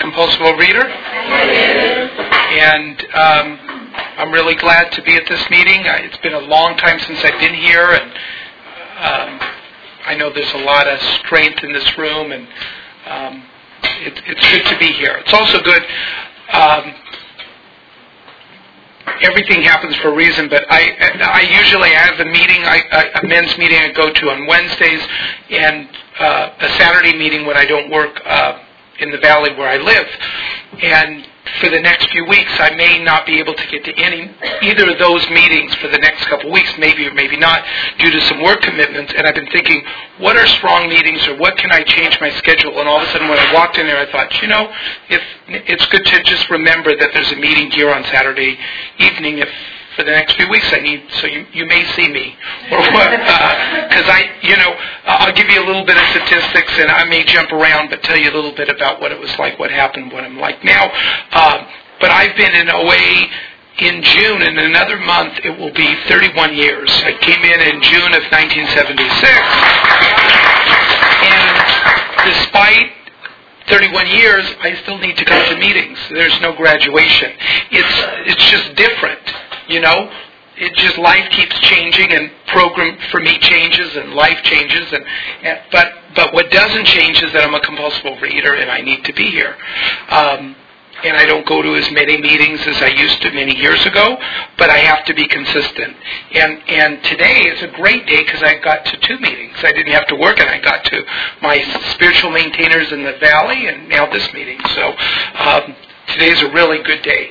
compulsive overeater. And I'm really glad to be at this meeting. It's been a long time since I've been here, and I know there's a lot of strength in this room, and it's good to be here. It's also good. Everything happens for a reason, but I usually have a meeting, a men's meeting I go to on Wednesdays, and a Saturday meeting when I don't work in the valley where I live. And for the next few weeks, I may not be able to get to either of those meetings for the next couple of weeks, maybe or maybe not, due to some work commitments. And I've been thinking, what are strong meetings, or what can I change my schedule? And all of a sudden, when I walked in there, I thought, if it's good to just remember that there's a meeting here on Saturday evening. If for the next few weeks I need, so you may see me, or what? Because I'll give you a little bit of statistics, and I may jump around, but tell you a little bit about what it was like, what happened, what I'm like now. But I've been in OA in June. In another month, it will be 31 years. I came in June of 1976, and despite 31 years, I still need to go to meetings. There's no graduation. It's just different. It just, life keeps changing, and program for me changes, and life changes, but what doesn't change is that I'm a compulsive overeater, and I need to be here. And I don't go to as many meetings as I used to many years ago, but I have to be consistent. And today is a great day because I got to 2 meetings. I didn't have to work, and I got to my spiritual maintainers in the valley, and now this meeting. So today is a really good day.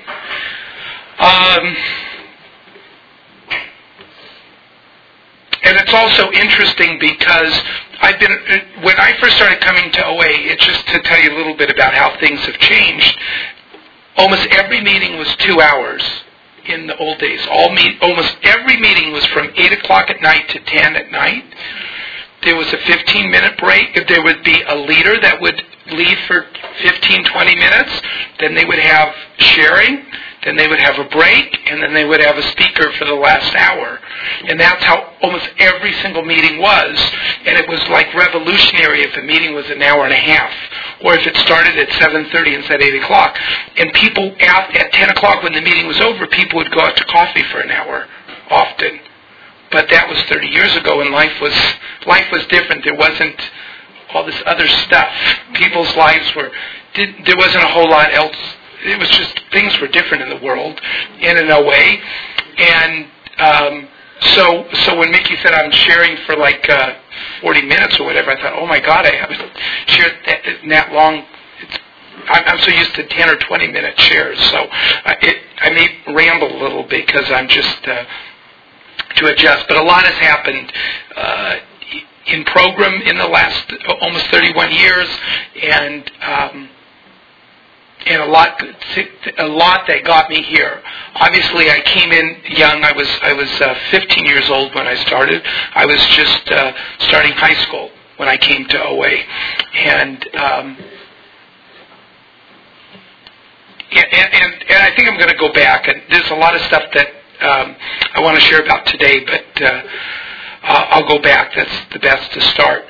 And it's also interesting because when I first started coming to OA, it's just to tell you a little bit about how things have changed. Almost every meeting was 2 hours in the old days. Almost every meeting was from 8 o'clock at night to 10 at night. There was a 15-minute break. There would be a leader that would lead for 15, 20 minutes. Then they would have sharing. Then they would have a break, and then they would have a speaker for the last hour. And that's how almost every single meeting was. And it was like revolutionary if a meeting was an hour and a half, or if it started at 7:30 instead of 8 o'clock. And people, at 10 o'clock when the meeting was over, people would go out to coffee for an hour, often. But that was 30 years ago, and life was different. There wasn't all this other stuff. People's lives there wasn't a whole lot else. It was just, things were different in the world, in OA. And so when Mickey said I'm sharing for like 40 minutes or whatever, I thought, oh my God, I haven't shared that long. I'm so used to 10 or 20-minute shares. So I may ramble a little bit because I'm just to adjust. But a lot has happened in program in the last almost 31 years, and a lot that got me here. Obviously, I came in young. I was 15 years old when I started. I was just starting high school when I came to OA, and I think I'm going to go back. And there's a lot of stuff that I want to share about today, but I'll go back. That's the best to start.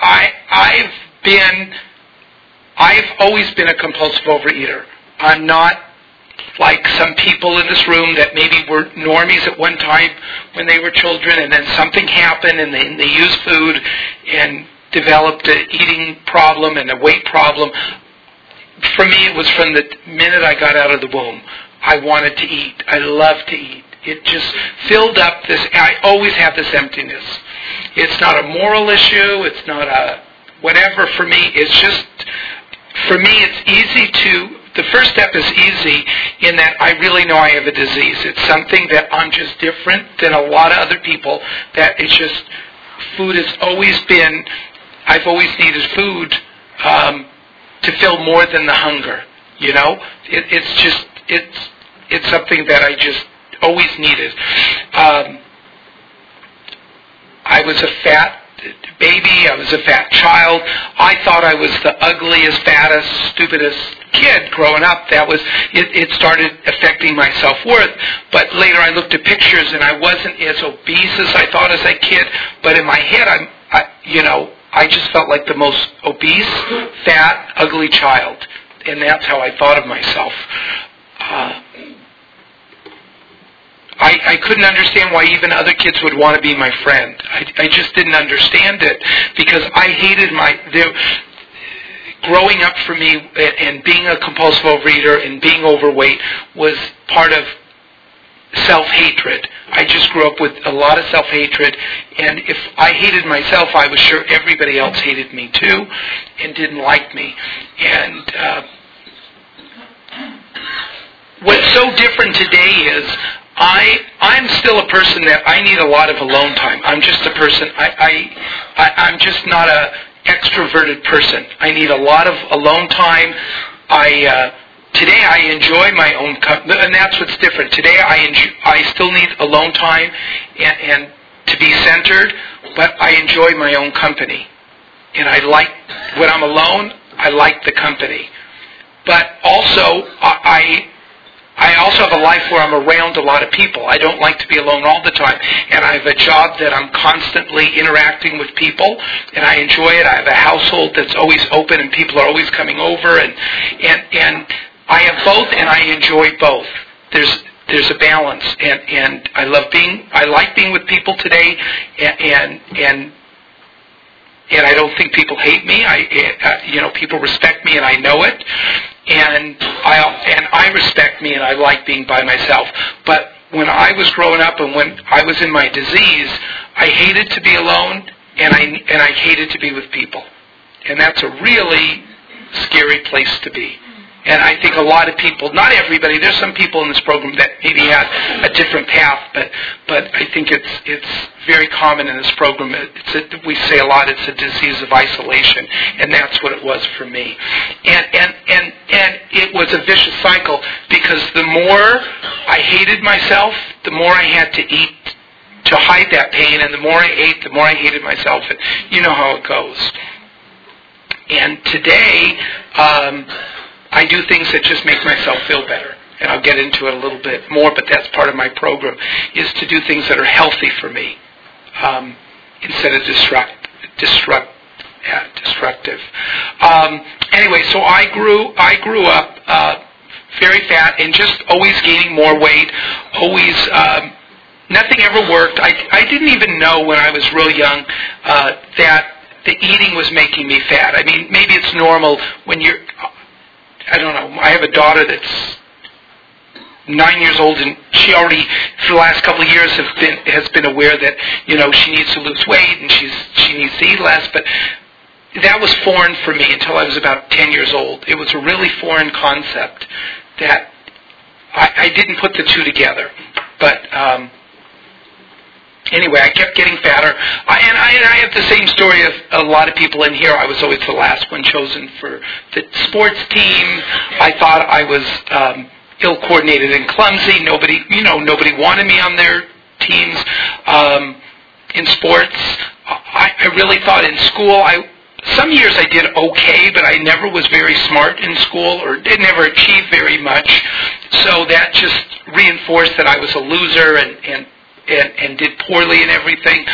I've always been a compulsive overeater. I'm not like some people in this room that maybe were normies at one time when they were children, and then something happened and they used food and developed an eating problem and a weight problem. For me, it was from the minute I got out of the womb. I wanted to eat. I loved to eat. It just filled up this. I always have this emptiness. It's not a moral issue. It's not a whatever for me. It's just, for me, it's easy the first step is easy in that I really know I have a disease. It's something that I'm just different than a lot of other people, that it's just, food has always been, I've always needed food to fill more than the hunger, It's something that I just always needed. I was a fat baby. I was a fat child. I thought I was the ugliest, fattest, stupidest kid growing up. It started affecting my self-worth. But later I looked at pictures and I wasn't as obese as I thought as a kid. But in my head, I just felt like the most obese, fat, ugly child. and that's how I thought of myself. I couldn't understand why even other kids would want to be my friend. I just didn't understand it, because I hated growing up for me, and being a compulsive overeater and being overweight was part of self-hatred. I just grew up with a lot of self-hatred, and if I hated myself, I was sure everybody else hated me too and didn't like me. And what's so different today is I'm still a person that I need a lot of alone time. I'm just a person, I'm just not a extroverted person. I need a lot of alone time. Today I enjoy my own company, and that's what's different. Today I still need alone time and to be centered, but I enjoy my own company. And I like, when I'm alone, I like the company. But also, I also have a life where I'm around a lot of people. I don't like to be alone all the time. And I have a job that I'm constantly interacting with people, and I enjoy it. I have a household that's always open, and people are always coming over, and I have both, and I enjoy both. There's a balance, and I like being with people today, and I don't think people hate me. People respect me, and I know it. And I respect me, and I like being by myself. But when I was growing up and when I was in my disease, I hated to be alone, and I hated to be with people. And that's a really scary place to be. And I think a lot of people, not everybody, there's some people in this program that maybe have a different path, but I think it's very common in this program. We say a lot, it's a disease of isolation, and that's what it was for me. And it was a vicious cycle, because the more I hated myself, the more I had to eat to hide that pain, and the more I ate, the more I hated myself, and you know how it goes. And today, I do things that just make myself feel better. And I'll get into it a little bit more, but that's part of my program, is to do things that are healthy for me, instead of destructive. Anyway, so I grew up very fat and just always gaining more weight, always, nothing ever worked. I didn't even know when I was real young that the eating was making me fat. I mean, maybe it's normal when you're, I don't know, I have a daughter that's 9 years old, and she already, for the last couple of years, has been aware that, she needs to lose weight and she needs to eat less, but that was foreign for me until I was about 10 years old. It was a really foreign concept that I didn't put the two together. But anyway, I kept getting fatter. And I have the same story of a lot of people in here. I was always the last one chosen for the sports team. I thought I was ill-coordinated and clumsy. Nobody wanted me on their teams. In sports, I really thought in school, some years I did okay, but I never was very smart in school, or did never achieve very much. So that just reinforced that I was a loser and did poorly in everything.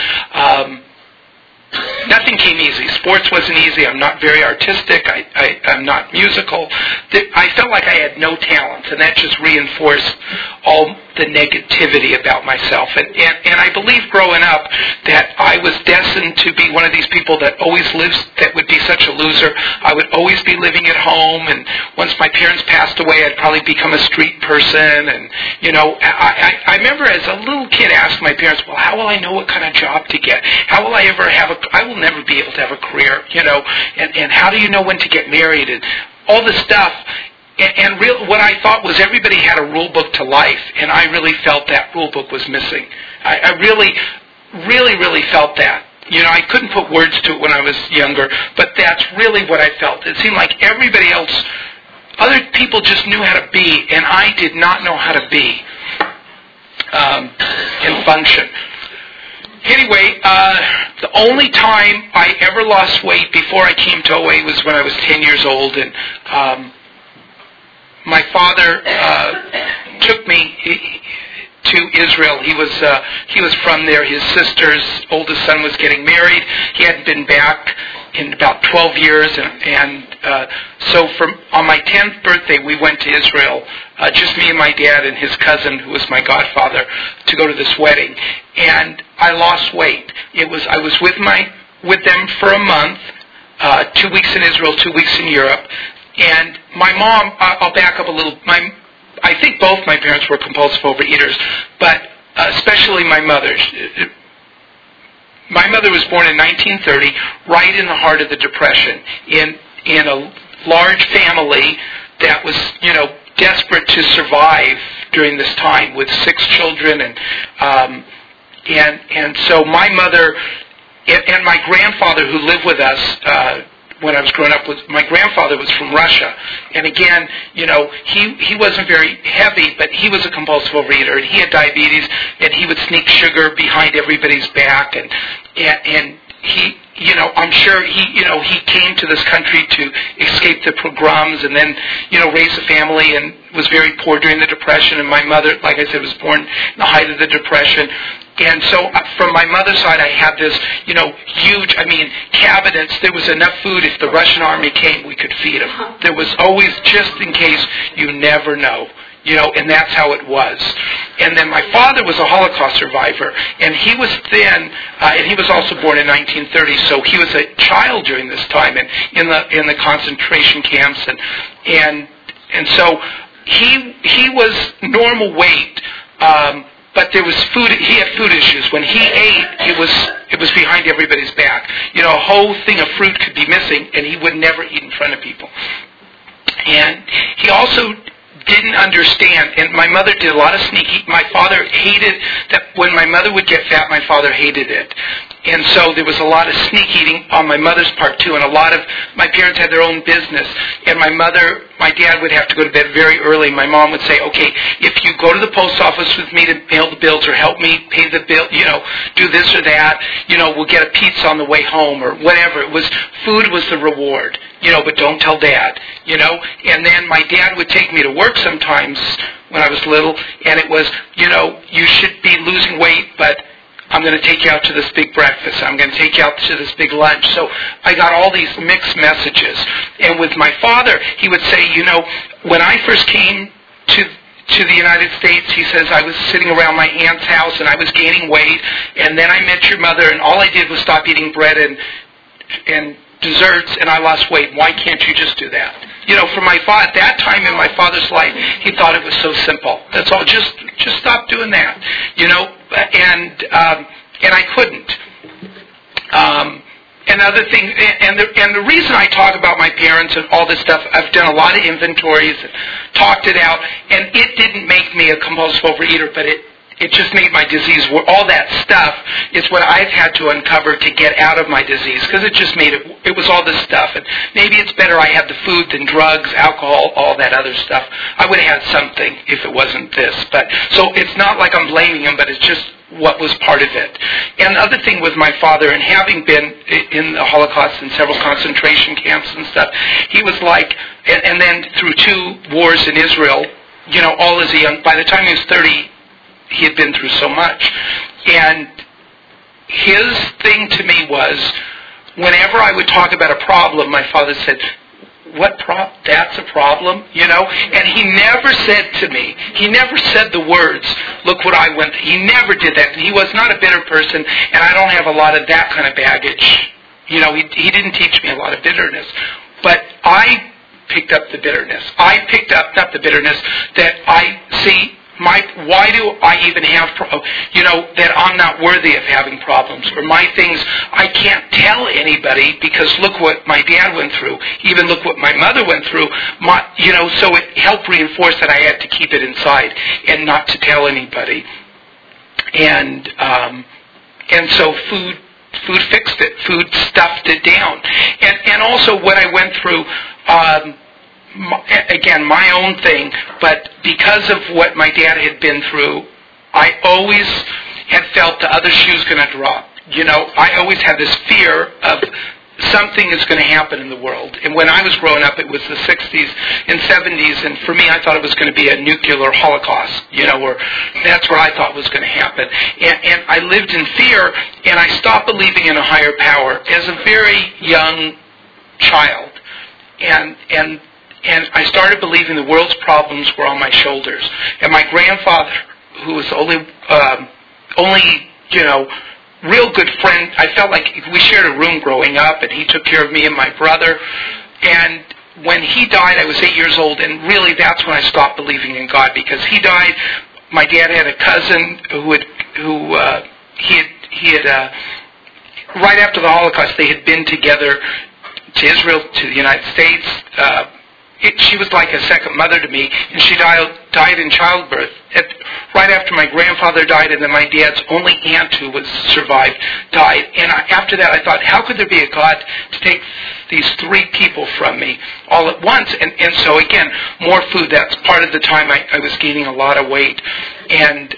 Nothing came easy. Sports wasn't easy. I'm not very artistic. I'm not musical. I felt like I had no talent, and that just reinforced all the negativity about myself. And I believe growing up that I was destined to be one of these people that would be such a loser. I would always be living at home, and once my parents passed away, I'd probably become a street person. And, I remember as a little kid asking my parents, well, how will I know what kind of job to get? How will I ever I will never be able to have a career, and how do you know when to get married, and all this stuff. And what I thought was everybody had a rule book to life, and I really felt that rule book was missing. I really, really, really felt that. I couldn't put words to it when I was younger, but that's really what I felt. It seemed like everybody else, other people just knew how to be, and I did not know how to be and function. Anyway, the only time I ever lost weight before I came to OA was when I was 10 years old, and my father took me to Israel. He was from there. His sister's oldest son was getting married. He hadn't been back in about 12 years, and so on my 10th birthday, we went to Israel, just me and my dad and his cousin, who was my godfather, to go to this wedding. And I lost weight. I was with them for a month, 2 weeks in Israel, 2 weeks in Europe. And my mom, I'll back up a little. I think both my parents were compulsive overeaters, but especially my mother. My mother was born in 1930, right in the heart of the Depression, in a large family that was, desperate to survive during this time with 6 children, and so my mother and my grandfather, who lived with us when I was growing up, my grandfather was from Russia, and again, he wasn't very heavy, but he was a compulsive overeater, and he had diabetes, and he would sneak sugar behind everybody's back, and he, I'm sure he came to this country to escape the pogroms and then, raise a family, and was very poor during the Depression. And my mother, like I said, was born in the height of the Depression. And so from my mother's side, I had this, huge, cabinets. There was enough food. If the Russian army came, we could feed them. There was always, just in case, you never know. And that's how it was. And then my father was a Holocaust survivor, and he was thin, and he was also born in 1930, so he was a child during this time, and in the concentration camps, and so he was normal weight, but there was food. He had food issues. When he ate, it was behind everybody's back. A whole thing of fruit could be missing, and he would never eat in front of people. And he also didn't understand, and my mother did a lot of sneaky. My father hated that. When my mother would get fat, my father hated it. And so there was a lot of sneak eating on my mother's part too, and a lot of, my parents had their own business, and my dad would have to go to bed very early. My mom would say, okay, if you go to the post office with me to mail the bills, or help me pay the bill, do this or that, we'll get a pizza on the way home, or whatever. Food was the reward, but don't tell Dad, and then my dad would take me to work sometimes when I was little, and it was, you should be losing weight, but I'm going to take you out to this big breakfast. I'm going to take you out to this big lunch. So I got all these mixed messages. And with my father, he would say, when I first came to the United States, he says, I was sitting around my aunt's house and I was gaining weight. And then I met your mother, and all I did was stop eating bread and desserts, and I lost weight. Why can't you just do that? For my father, at that time in my father's life, he thought it was so simple. That's all. Just stop doing that. And I couldn't. Another thing, and the reason I talk about my parents and all this stuff, I've done a lot of inventories, and talked it out, and it didn't make me a compulsive overeater, but it just made my disease, all that stuff is what I've had to uncover to get out of my disease, because it just made it was all this stuff. And maybe it's better I had the food than drugs, alcohol, all that other stuff. I would have had something if it wasn't this. But so it's not like I'm blaming him, but it's just what was part of it. And the other thing with my father, and having been in the Holocaust and several concentration camps and stuff, he was like, and then through 2 wars in Israel, all as a young, by the time he was 30, he had been through so much. And his thing to me was, whenever I would talk about a problem, my father said, that's a problem, And he never said to me, he never said the words, look what I went through. He never did that. He was not a bitter person, and I don't have a lot of that kind of baggage. He didn't teach me a lot of bitterness. But I picked up the bitterness. I picked up, not the bitterness, that I see, why do I even have, that I'm not worthy of having problems, or my things I can't tell anybody because look what my dad went through, even look what my mother went through, so it helped reinforce that I had to keep it inside and not to tell anybody. And so food fixed it, food stuffed it down. And also what I went through, again, my own thing, but because of what my dad had been through, I always had felt the other shoe's going to drop. I always had this fear of something is going to happen in the world. And when I was growing up, it was the 60s and 70s, and for me, I thought it was going to be a nuclear holocaust, or that's what I thought was going to happen. And I lived in fear, and I stopped believing in a higher power as a very young child. And I started believing the world's problems were on my shoulders. And my grandfather, who was only real good friend, I felt like we shared a room growing up, and he took care of me and my brother. And when he died, I was 8 years old, and really that's when I stopped believing in God, because he died. My dad had a cousin right after the Holocaust, they had been together to Israel, to the United States. She was like a second mother to me, and she died in childbirth right after my grandfather died, and then my dad's only aunt who survived died. And after that, I thought, how could there be a God to take these three people from me all at once? And so again, more food. That's part of the time I was gaining a lot of weight, and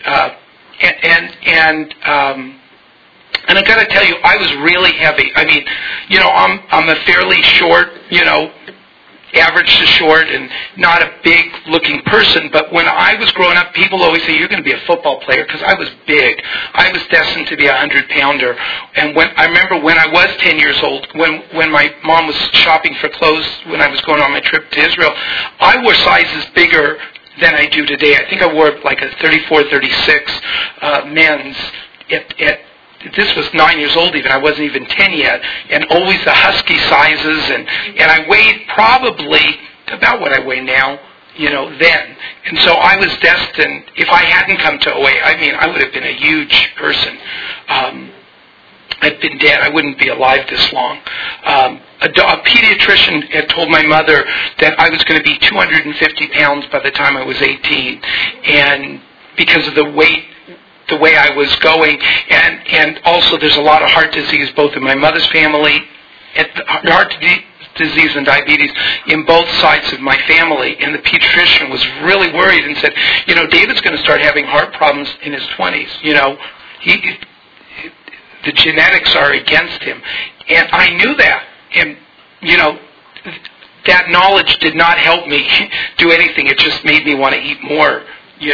I got to tell you, I was really heavy. I mean, I'm a fairly short, average to short, and not a big-looking person. But when I was growing up, people always say, you're going to be a football player, because I was big. I was destined to be a 100-pounder. And I remember when I was 10 years old, when my mom was shopping for clothes when I was going on my trip to Israel, I wore sizes bigger than I do today. I think I wore like a 34, 36 men's this was 9 years old even. I wasn't even 10 yet. And always the husky sizes. And I weighed probably about what I weigh now, then. And so I was destined, if I hadn't come to OA, I would have been a huge person. I'd been dead. I wouldn't be alive this long. A pediatrician had told my mother that I was going to be 250 pounds by the time I was 18. And because of the way I was going, and also there's a lot of heart disease both in my mother's family, and heart disease and diabetes in both sides of my family, and the pediatrician was really worried and said, David's going to start having heart problems in his 20s, the genetics are against him. And I knew that, and that knowledge did not help me do anything. It just made me want to eat more,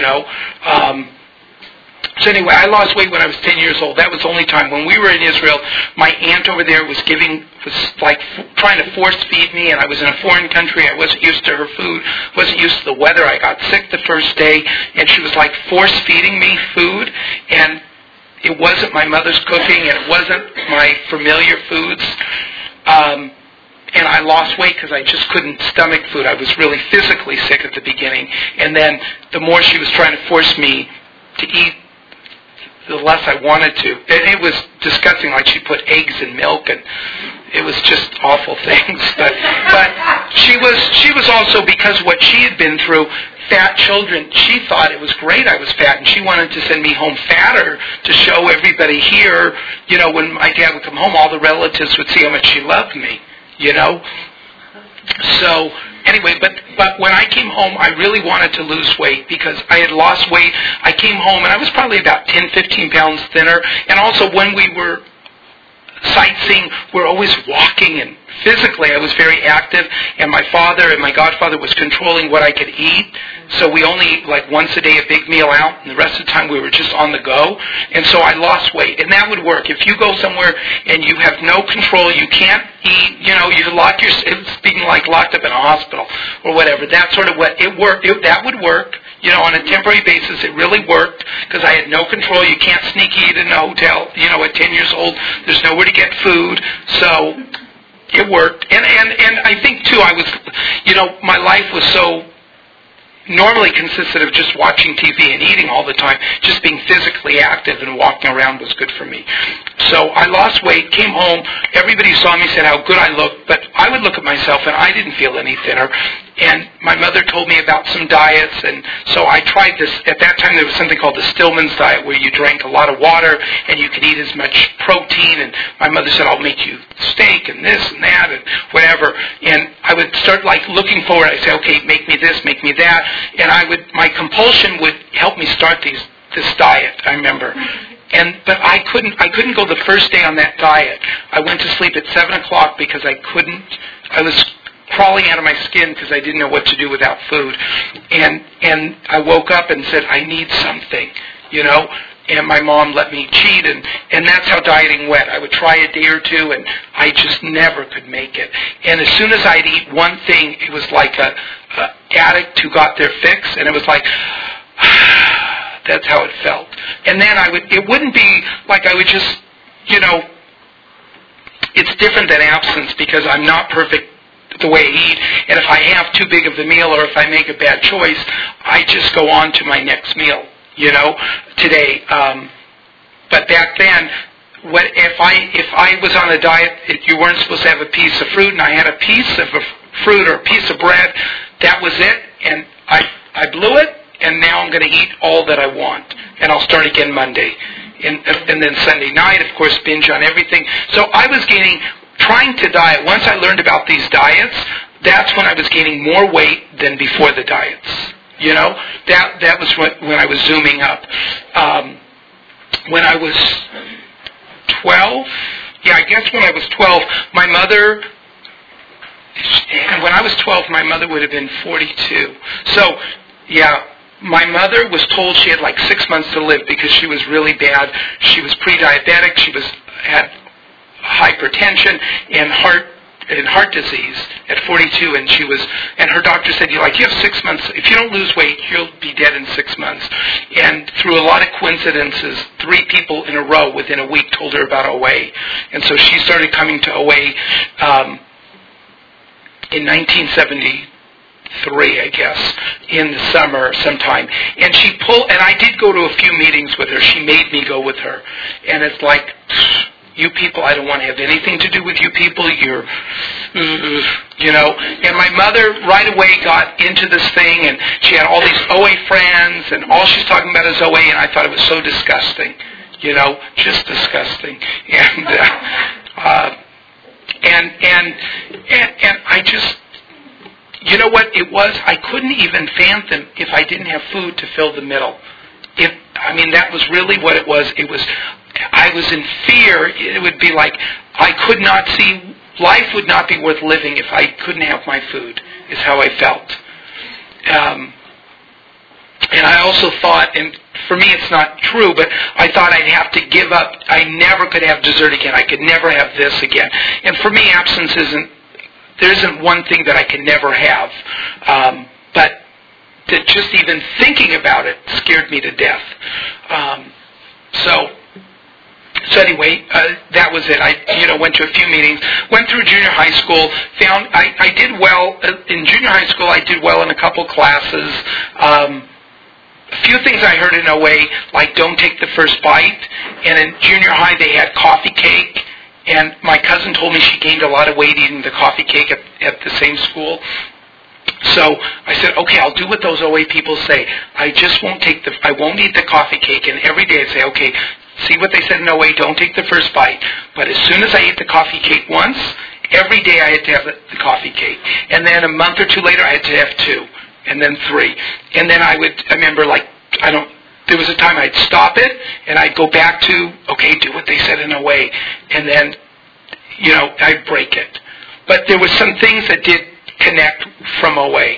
So anyway, I lost weight when I was 10 years old. That was the only time. When we were in Israel, my aunt over there was trying to force feed me, and I was in a foreign country. I wasn't used to her food, wasn't used to the weather. I got sick the first day, and she was like force feeding me food, and it wasn't my mother's cooking, and it wasn't my familiar foods. And I lost weight because I just couldn't stomach food. I was really physically sick at the beginning, and then the more she was trying to force me to eat, the less I wanted to. And it was disgusting, like she put eggs in milk, and it was just awful things. But she was also, because what she had been through, fat children, she thought it was great I was fat, and she wanted to send me home fatter to show everybody here, when my dad would come home, all the relatives would see how much she loved me, So, anyway, but when I came home, I really wanted to lose weight because I had lost weight. I came home, and I was probably about 10, 15 pounds thinner. And also, when we were sightseeing, we're always walking, and physically I was very active, and my father and my godfather was controlling what I could eat, so we only ate like once a day a big meal out, and the rest of the time we were just on the go, and so I lost weight. And that would work. If you go somewhere and you have no control, you can't eat, you lock it's being like locked up in a hospital or whatever, that's sort of what it worked. That would work. On a temporary basis, it really worked because I had no control. You can't sneak eat in a hotel, at 10 years old. There's nowhere to get food, so it worked. And I think, too, I was, my life was so normally consisted of just watching TV and eating all the time. Just being physically active and walking around was good for me. So I lost weight, came home. Everybody saw me, said how good I looked, but I would look at myself and I didn't feel any thinner. And my mother told me about some diets, and so I tried this. At that time, there was something called the Stillman's diet, where you drank a lot of water and you could eat as much protein. And my mother said, I'll make you steak and this and that and whatever. And I would start looking forward. I'd say, okay, make me this, make me that. And my compulsion would help me start this diet, I remember. But I couldn't go the first day on that diet. I went to sleep at 7 o'clock because I was crawling out of my skin because I didn't know what to do without food. And I woke up and said, I need something, and my mom let me cheat, and that's how dieting went. I would try a day or two, and I just never could make it. And as soon as I'd eat one thing, it was like a addict who got their fix, and it was like, that's how it felt. And then it wouldn't be like I would just, it's different than abstinence because I'm not perfect the way I eat, and if I have too big of the meal or if I make a bad choice, I just go on to my next meal, today. But back then, if I was on a diet, you weren't supposed to have a piece of fruit, and I had a piece of a fruit or a piece of bread, that was it, and I blew it, and now I'm going to eat all that I want, and I'll start again Monday. And then Sunday night, of course, binge on everything. So I was trying to diet. Once I learned about these diets, that's when I was gaining more weight than before the diets. That was when I was zooming up. When I was 12, I guess when I was 12, my mother, and when I was 12, my mother would have been 42. So, my mother was told she had like 6 months to live because she was really bad. She was pre-diabetic. She had hypertension and heart disease at 42, and her doctor said, you have 6 months. If you don't lose weight, you'll be dead in 6 months. And through a lot of coincidences, 3 people in a row within a week told her about OA. And so she started coming to OA in 1973, I guess, in the summer sometime. And I did go to a few meetings with her. She made me go with her. And it's like, you people, I don't want to have anything to do with you people. You're, And my mother right away got into this thing, and she had all these OA friends, and all she's talking about is OA, and I thought it was so disgusting. Just disgusting. And I just, what it was? I couldn't even fathom if I didn't have food to fill the middle. That was really what it was. I was in fear. It would be like I could not see, life would not be worth living if I couldn't have my food, is how I felt. And I also thought, and for me it's not true, but I thought I'd have to give up. I never could have dessert again. I could never have this again. And for me, abstinence there isn't one thing that I can never have. But that just even thinking about it scared me to death. So anyway, that was it. I went to a few meetings, went through junior high school, found I did well in junior high school. I did well in a couple classes. A few things I heard in OA, like don't take the first bite. And in junior high they had coffee cake. And my cousin told me she gained a lot of weight eating the coffee cake at the same school. So I said, okay, I'll do what those OA people say. I won't eat the coffee cake. And every day I'd say, okay, see what they said in OA, don't take the first bite. But as soon as I ate the coffee cake once, every day I had to have the coffee cake. And then a month or two later I had to have 2. And then 3. And then I remember there was a time I'd stop it and I'd go back to, okay, do what they said in OA. And then, I'd break it. But there were some things that did connect from OA.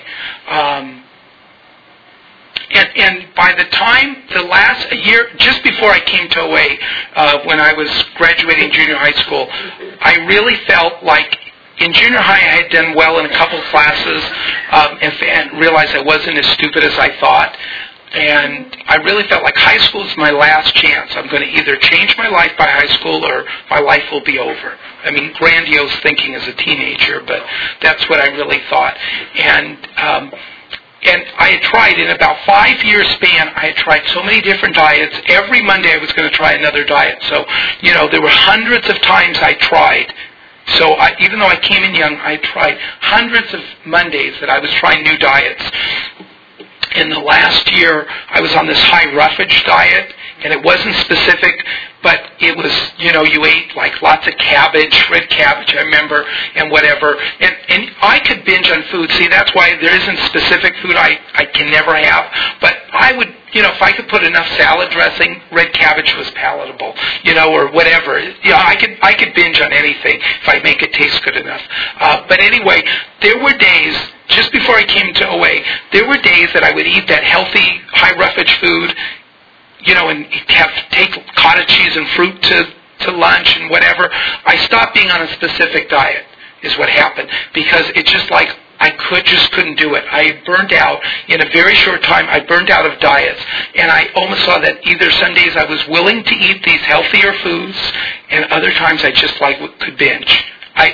And by the time the last year, just before I came to OA, when I was graduating junior high school, I really felt like in junior high I had done well in a couple classes and realized I wasn't as stupid as I thought. And I really felt like high school is my last chance. I'm going to either change my life by high school or my life will be over. Grandiose thinking as a teenager, but that's what I really thought. And I had tried, in about 5-year span, I had tried so many different diets. Every Monday I was going to try another diet. So, there were hundreds of times I tried. So even though I came in young, I tried hundreds of Mondays that I was trying new diets. In the last year, I was on this high roughage diet, and it wasn't specific, but it was, you ate like lots of cabbage, red cabbage, I remember, and whatever. And I could binge on food. See, that's why there isn't specific food I can never have. But I would if I could put enough salad dressing, red cabbage was palatable, or whatever. I could binge on anything if I make it taste good enough. But anyway, there were days, just before I came to OA, there were days that I would eat that healthy, high roughage food, and take cottage cheese and fruit to lunch and whatever. I stopped being on a specific diet, is what happened, because it's just like I couldn't do it. I burned out in a very short time. I burned out of diets, and I almost saw that either some days I was willing to eat these healthier foods, and other times I just could binge. I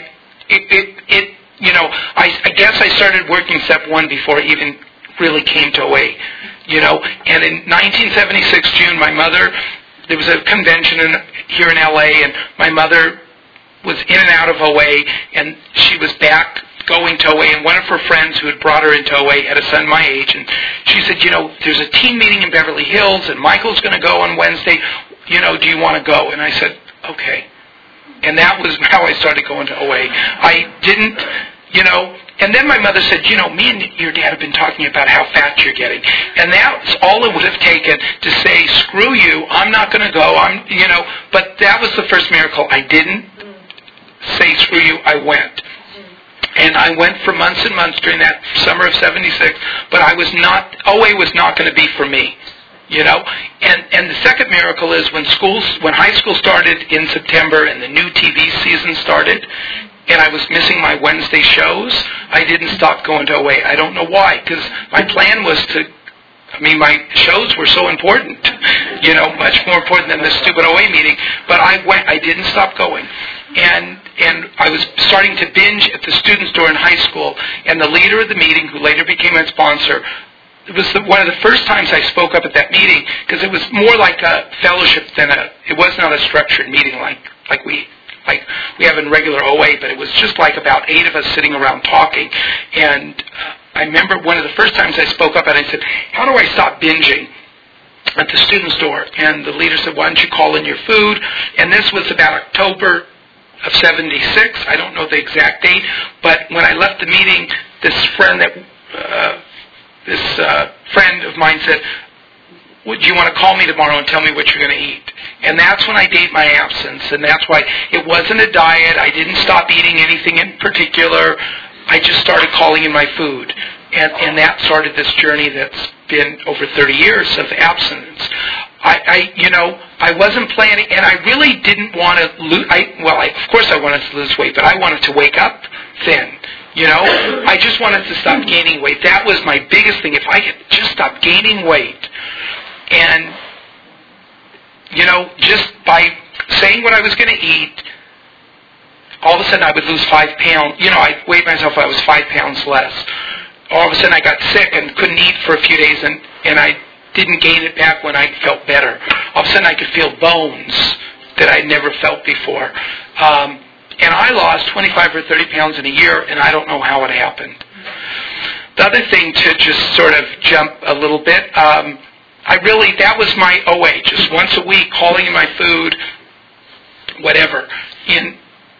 guess I started working Step 1 before I even really came to OA, And in 1976 June, there was a convention here in LA, and my mother was in and out of OA, and she was back going to OA, and one of her friends who had brought her into OA had a son my age, and she said, there's a teen meeting in Beverly Hills, and Michael's going to go on Wednesday, do you want to go? And I said, okay. And that was how I started going to OA. I didn't, and then my mother said, me and your dad have been talking about how fat you're getting. And that's all it would have taken to say, screw you, I'm not going to go, but that was the first miracle. I didn't say, screw you, I went. And I went for months and months during that summer of 76, but OA was not going to be for me, And the second miracle is when high school started in September and the new TV season started, and I was missing my Wednesday shows, I didn't stop going to OA. I don't know why, because my plan was my shows were so important, much more important than this stupid OA meeting, but I didn't stop going. And I was starting to binge at the student store in high school, and the leader of the meeting, who later became my sponsor, it was one of the first times I spoke up at that meeting, because it was more like a fellowship it was not a structured meeting like we have in regular OA, but it was just like about 8 of us sitting around talking. And I remember one of the first times I spoke up, and I said, how do I stop binging at the student store? And the leader said, why don't you call in your food? And this was about October of 76. I don't know the exact date, but when I left the meeting, this friend of mine said, would you want to call me tomorrow and tell me what you're going to eat? And that's when I date my absence, and that's why it wasn't a diet. I didn't stop eating anything in particular. I just started calling in my food, and that started this journey that's been over 30 years of abstinence. I wasn't planning, and I really didn't want to lose. Of course I wanted to lose weight, but I wanted to wake up thin. I just wanted to stop gaining weight. That was my biggest thing. If I could just stop gaining weight, and just by saying what I was going to eat, all of a sudden I would lose 5 pounds. I weighed myself, I was 5 pounds less. All of a sudden I got sick and couldn't eat for a few days, and I didn't gain it back when I felt better. All of a sudden I could feel bones that I'd never felt before. And I lost 25 or 30 pounds in a year, and I don't know how it happened. The other thing, to just sort of jump a little bit, that was my OA, just once a week, calling in my food, whatever. In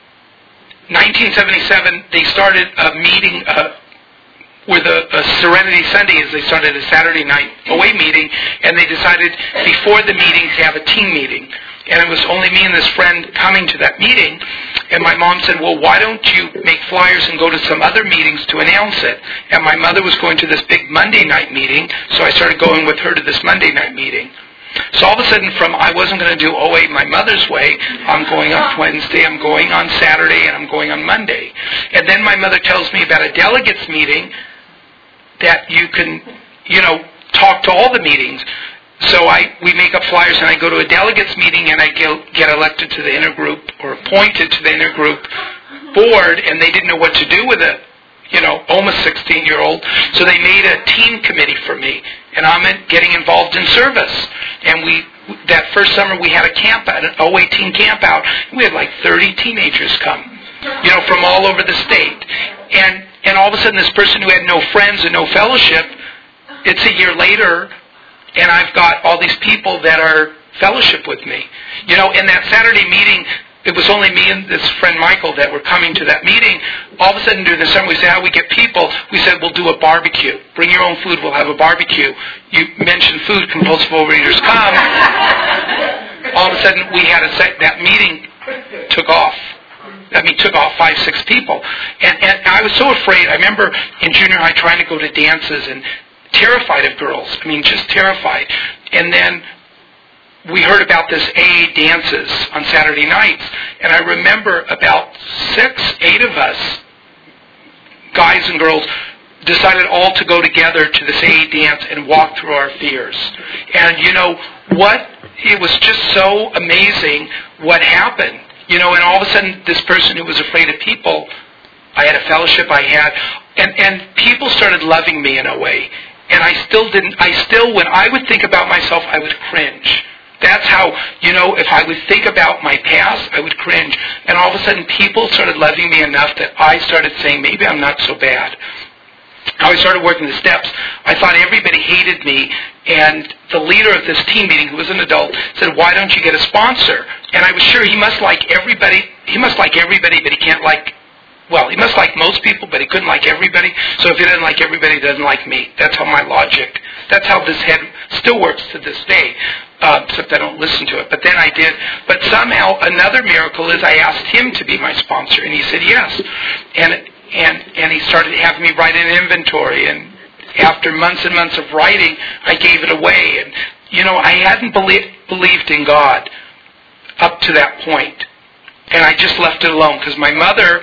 1977, they started a meeting with a Serenity Sunday, as they started a Saturday night OA meeting, and they decided before the meeting to have a team meeting. And it was only me and this friend coming to that meeting, and my mom said, well, why don't you make flyers and go to some other meetings to announce it? And my mother was going to this big Monday night meeting, so I started going with her to this Monday night meeting. So all of a sudden, I wasn't going to do OA my mother's way, I'm going on Wednesday, I'm going on Saturday, and I'm going on Monday. And then my mother tells me about a delegates meeting that you can, talk to all the meetings. So we make up flyers, and I go to a delegates meeting, and I get elected to the intergroup, or appointed to the intergroup board, and they didn't know what to do with it. Almost 16-year-old. So they made a team committee for me, and I'm getting involved in service. And that first summer we had an OA teen camp out. We had like 30 teenagers come, from all over the state. And all of a sudden, this person who had no friends and no fellowship, it's a year later, and I've got all these people that are fellowship with me. In that Saturday meeting, it was only me and this friend Michael that were coming to that meeting. All of a sudden during the summer, we said, how do we get people? We said, we'll do a barbecue. Bring your own food, we'll have a barbecue. You mentioned food, compulsive overeaters come. All of a sudden, we had that meeting took off. Took off 5-6 people. And I was so afraid. I remember in junior high trying to go to dances and terrified of girls. Just terrified. And then we heard about this AA dances on Saturday nights, and I remember about 6-8 of us, guys and girls, decided all to go together to this AA dance and walk through our fears. And you know what? It was just so amazing what happened. And all of a sudden, this person who was afraid of people, I had a fellowship and people started loving me in a way. And when I would think about myself, I would cringe. That's how, if I would think about my past, I would cringe. And all of a sudden, people started loving me enough that I started saying, maybe I'm not so bad. How I started working the steps, I thought everybody hated me. And the leader of this team meeting, who was an adult, said, why don't you get a sponsor? And I was sure he must like everybody. He must like everybody, but he can't like... Well, he must like most people, but he couldn't like everybody. So if he doesn't like everybody, he doesn't like me. That's how that's how this head still works to this day, except I don't listen to it. But then I did. But somehow, another miracle is I asked him to be my sponsor, and he said yes. And he started having me write an inventory, and after months and months of writing, I gave it away. And, I hadn't believed in God up to that point. And I just left it alone, because my mother...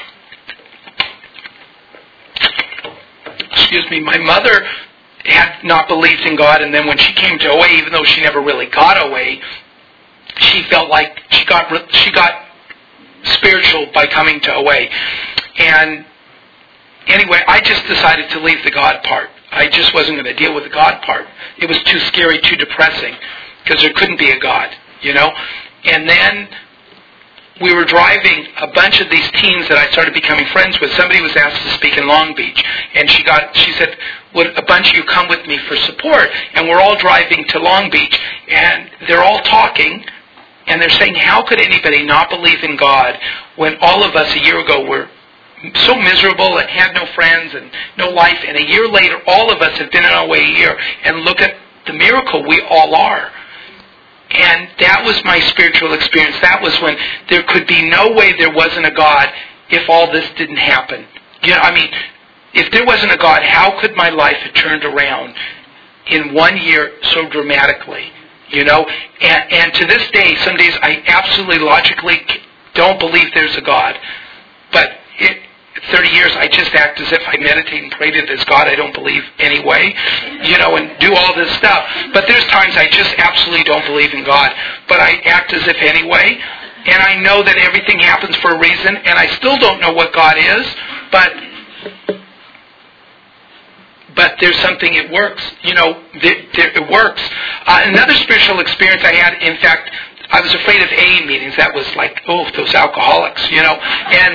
my mother had not believed in God, and then when she came to OA, even though she never really got OA, she felt like she got spiritual by coming to OA. And anyway, I just decided to leave the God part. I just wasn't going to deal with the God part. It was too scary, too depressing, because there couldn't be a God, And then we were driving a bunch of these teens that I started becoming friends with. Somebody was asked to speak in Long Beach, and she said, would a bunch of you come with me for support? And we're all driving to Long Beach, and they're all talking, and they're saying, how could anybody not believe in God when all of us a year ago were so miserable and had no friends and no life, and a year later all of us have been in our way a year, and look at the miracle we all are. And that was my spiritual experience. That was when there could be no way there wasn't a God if all this didn't happen. If there wasn't a God, how could my life have turned around in 1 year so dramatically? And to this day, some days I absolutely logically don't believe there's a God. But 30 years, I just act as if I meditate and pray to this God I don't believe anyway, and do all this stuff. But there's times I just absolutely don't believe in God, but I act as if anyway, and I know that everything happens for a reason, and I still don't know what God is, but there's something, it works. It works. Another spiritual experience I had, in fact, I was afraid of AA meetings. That was like, those alcoholics, And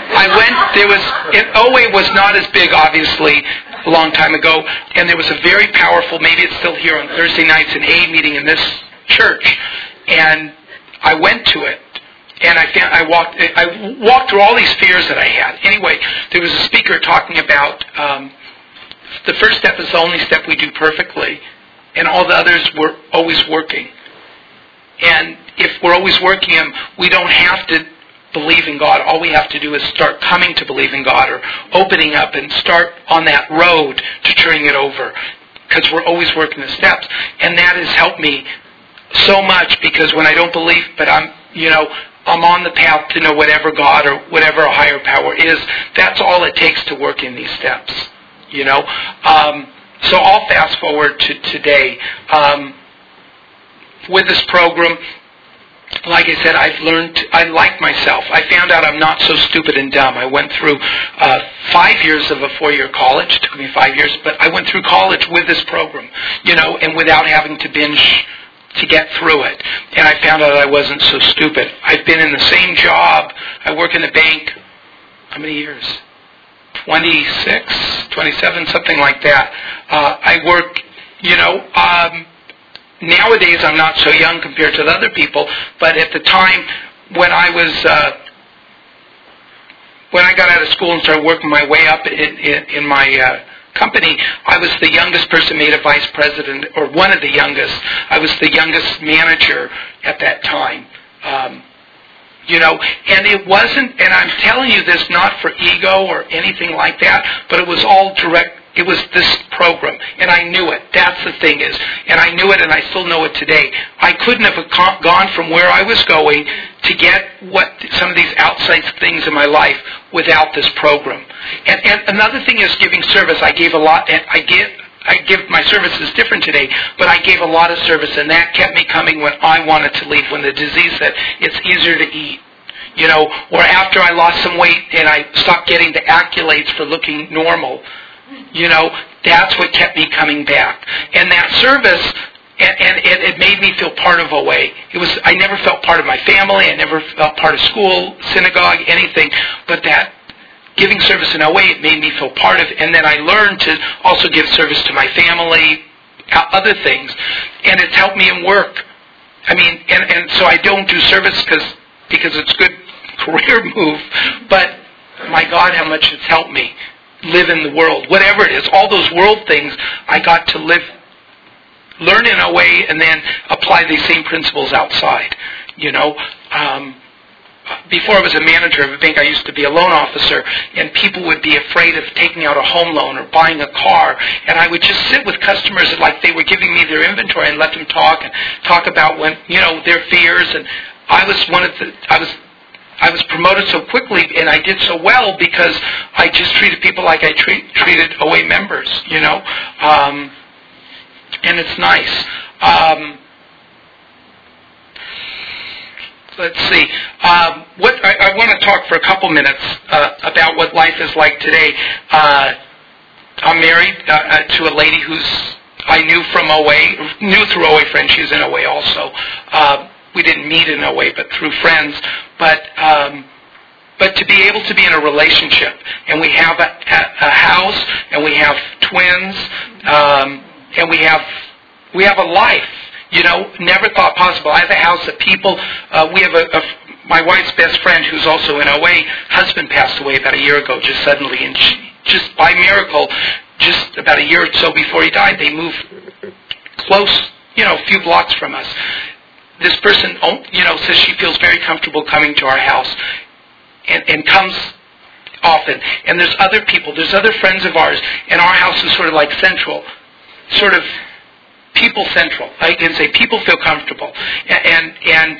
OA was not as big, obviously, a long time ago. And there was a very powerful, maybe it's still here on Thursday nights, an AA meeting in this church. And I went to it. And I walked through all these fears that I had. Anyway, there was a speaker talking about the first step is the only step we do perfectly. And all the others were always working. And if we're always working Him, we don't have to believe in God. All we have to do is start coming to believe in God, or opening up and start on that road to turning it over, because we're always working the steps. And that has helped me so much, because when I don't believe, but I'm on the path to know whatever God or whatever a higher power is, that's all it takes to work in these steps. So I'll fast forward to today. With this program, like I said, I've learned, I like myself. I found out I'm not so stupid and dumb. I went through 5 years of a 4-year college. It took me 5 years, but I went through college with this program, and without having to binge to get through it. And I found out I wasn't so stupid. I've been in the same job. I work in the bank, how many years? 26, 27, something like that. I work, nowadays I'm not so young compared to the other people, but at the time when I got out of school and started working my way up in my company, I was the youngest person made a vice president, or one of the youngest. I was the youngest manager at that time. And it wasn't, and I'm telling you this not for ego or anything like that, but it was all direct. It was this program, and I knew it. That's the thing is, and I knew it, and I still know it today. I couldn't have gone from where I was going to get some of these outside things in my life without this program. And another thing is giving service. I gave a lot, and I give my service is different today, but I gave a lot of service, and that kept me coming when I wanted to leave, when the disease said it's easier to eat. Or after I lost some weight and I stopped getting the accolades for looking normal. That's what kept me coming back. And that service, and it made me feel part of OA. I never felt part of my family. I never felt part of school, synagogue, anything. But that giving service in OA, it made me feel part of it. And then I learned to also give service to my family, other things. And it's helped me in work. I mean, and so I don't do service because it's a good career move. But my God, how much it's helped me live in the world, whatever it is, all those world things, I got to learn in OA and then apply these same principles outside. Before I was a manager of a bank, I used to be a loan officer, and people would be afraid of taking out a home loan or buying a car, and I would just sit with customers like they were giving me their inventory and let them talk about their fears. And I was promoted so quickly, and I did so well because I just treated people like I treated OA members, and it's nice. Let's see. I want to talk for a couple minutes about what life is like today. I'm married to a lady I knew from OA, knew through OA friends. She's in OA also. We didn't meet in OA, but through friends. But to be able to be in a relationship, and we have a house, and we have twins, and we have a life. Never thought possible. I have a house of people. We have my wife's best friend, who's also in OA. Husband passed away about a year ago, just suddenly, and just by miracle, just about a year or so before he died, they moved close, a few blocks from us. This person, says she feels very comfortable coming to our house, and comes often. And there's other people, there's other friends of ours, and our house is sort of like central, sort of people central. I can say people feel comfortable, and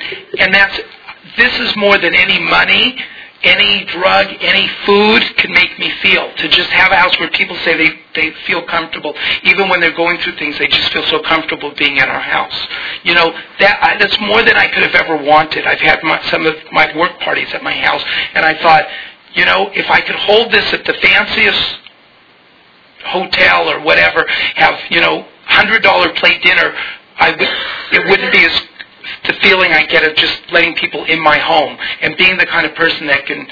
this is more than any money, any drug, any food can make me feel. To just have a house where people say they feel comfortable, even when they're going through things, they just feel so comfortable being in our house. That's more than I could have ever wanted. I've had some of my work parties at my house, and I thought, if I could hold this at the fanciest hotel or whatever, have $100 plate dinner, it wouldn't be as the feeling I get of just letting people in my home and being the kind of person that can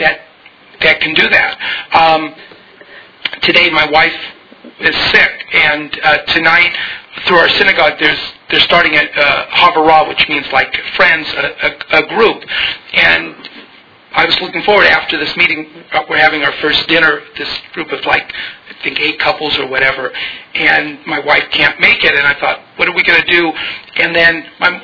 do that. Today, my wife is sick, and tonight, through our synagogue, they're starting a Havara, which means like friends, a group, and I was looking forward after this meeting. We're having our first dinner. This group of I think 8 couples or whatever, and my wife can't make it. And I thought, what are we going to do? And then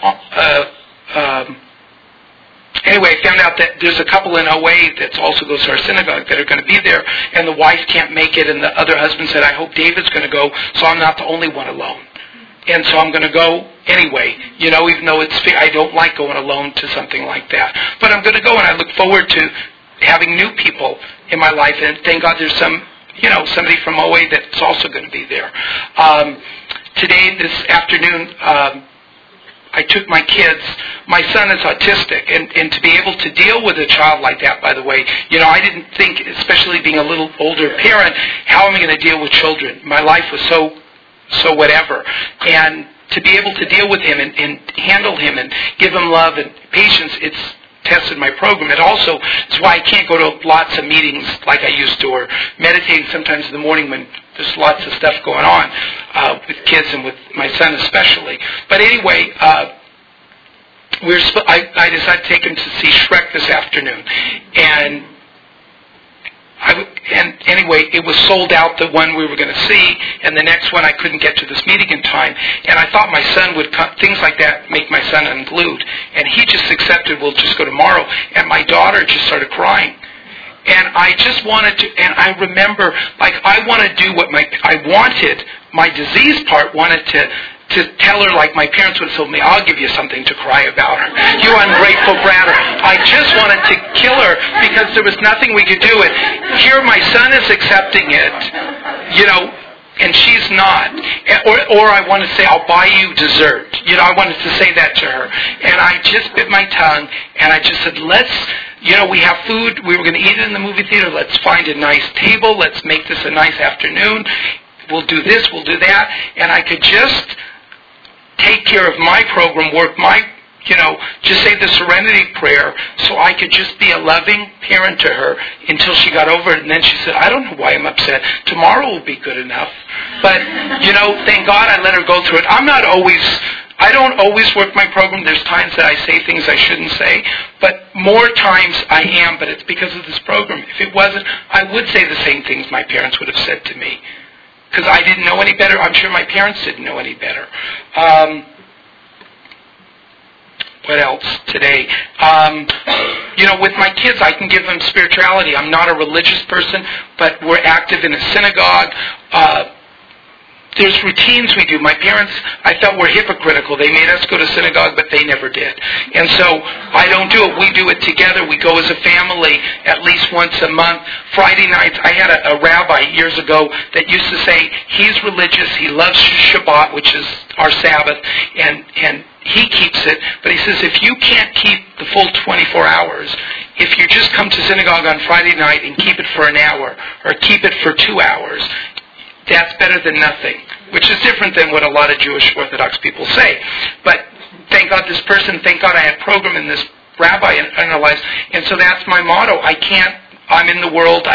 anyway, I found out that there's a couple in OA that also goes to our synagogue that are going to be there, and the wife can't make it, and the other husband said, I hope David's going to go, so I'm not the only one alone. And so I'm going to go anyway, even though I don't like going alone to something like that. But I'm going to go, and I look forward to having new people in my life. And thank God there's somebody from OA that's also going to be there. Today, this afternoon, I took my kids. My son is autistic, and to be able to deal with a child like that, by the way, I didn't think, especially being a little older parent, how am I going to deal with children? My life was so whatever. And to be able to deal with him and handle him and give him love and patience, it's tested my program. It also is why I can't go to lots of meetings like I used to, or meditating sometimes in the morning when there's lots of stuff going on with kids and with my son especially. But anyway, I decided to take him to see Shrek this afternoon, and anyway, it was sold out, the one we were going to see, and the next one I couldn't get to this meeting in time. And I thought my son would come, things like that make my son unglued. And he just accepted, we'll just go tomorrow. And my daughter just started crying. And I just wanted to, and I remember, like, I want to do what my disease part wanted to tell her, like my parents would have told me, I'll give you something to cry about her. You ungrateful brat. I just wanted to kill her because there was nothing we could do. It. Here my son is accepting it, and she's not. Or I want to say, I'll buy you dessert. I wanted to say that to her. And I just bit my tongue, and I just said, we have food. We were going to eat it in the movie theater. Let's find a nice table. Let's make this a nice afternoon. We'll do this. We'll do that. And I could just take care of my program, work my, just say the Serenity Prayer, so I could just be a loving parent to her until she got over it. And then she said, I don't know why I'm upset. Tomorrow will be good enough. But, thank God I let her go through it. I don't always work my program. There's times that I say things I shouldn't say, but more times I am, but it's because of this program. If it wasn't, I would say the same things my parents would have said to me. Because I didn't know any better. I'm sure my parents didn't know any better. What else today? With my kids, I can give them spirituality. I'm not a religious person, but we're active in a synagogue. There's routines we do. My parents, I felt, were hypocritical. They made us go to synagogue, but they never did. And so I don't do it. We do it together. We go as a family at least once a month. Friday nights, I had a rabbi years ago that used to say he's religious. He loves Shabbat, which is our Sabbath, and he keeps it. But he says if you can't keep the full 24 hours, if you just come to synagogue on Friday night and keep it for an hour or keep it for 2 hours, that's better than nothing, which is different than what a lot of Jewish Orthodox people say. But thank God thank God I had program in this rabbi in our lives. And so that's my motto. I'm in the world,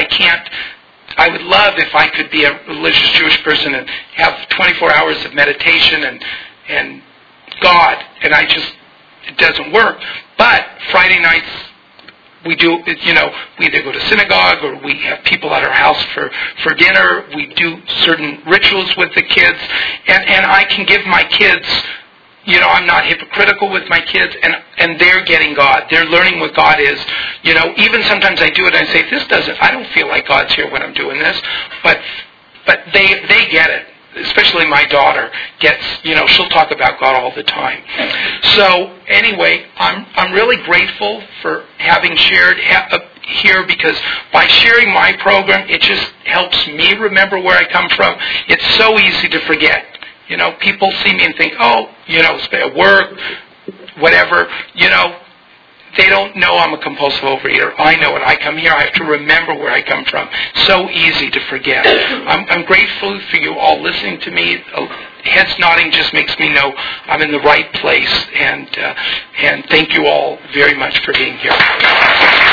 I would love if I could be a religious Jewish person and have 24 hours of meditation and God. And it doesn't work. But Friday nights, we do, we either go to synagogue or we have people at our house for dinner. We do certain rituals with the kids. And I can give my kids, I'm not hypocritical with my kids, and they're getting God. They're learning what God is. Even sometimes I do it and I say, I don't feel like God's here when I'm doing this. But they get it. Especially my daughter gets, she'll talk about God all the time. So anyway, I'm really grateful for having shared here, because by sharing my program, it just helps me remember where I come from. It's so easy to forget. People see me and think, work, whatever, they don't know I'm a compulsive overeater. I know it. I come here, I have to remember where I come from. So easy to forget. I'm grateful for you all listening to me. Heads nodding just makes me know I'm in the right place. And thank you all very much for being here.